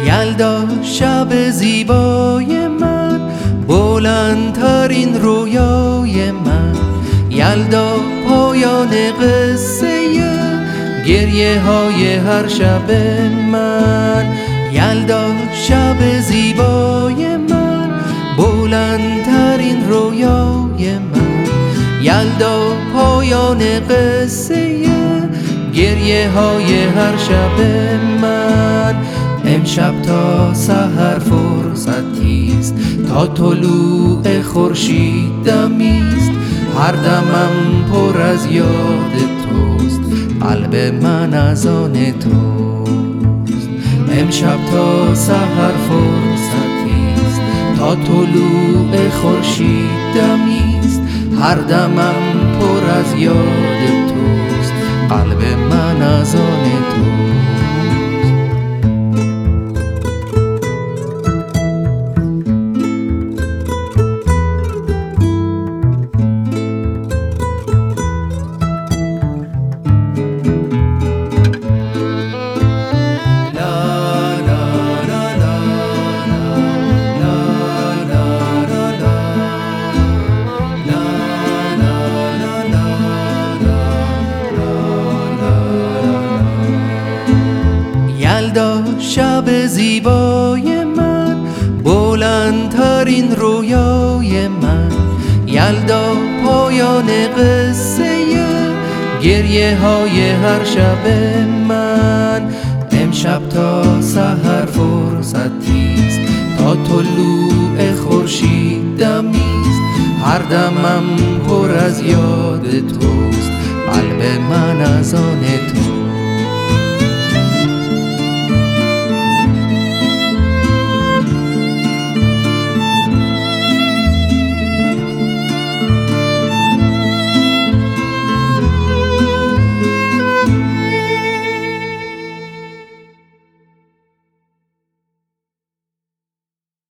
یلدا شب زیبای من، بلندترین رویای من. یلدا پایان قصه گریه های هر شب من. یلدا شب زیبای من، بلندترین رویای من. یلدا پایان قصه گریه های هر شب من. امشب تا سحر فرصتیست، تا طلوع خورشید دمیست. هر دمم پر از یاد توست، قلب من از آن توست. امشب تا سحر فرصتیست، تا طلوع خورشید دمیست. هر دمم پر از یاد توست، قلب من از آن توست. یلدا شب زیبای من، بلندترین رویای من. یلدا پایان قصه گریه های هر شب من. امشب تا سحر فرصتیست، تا طلوع خورشید دمیست. هر دمم پر از یاد توست، قلب من از آن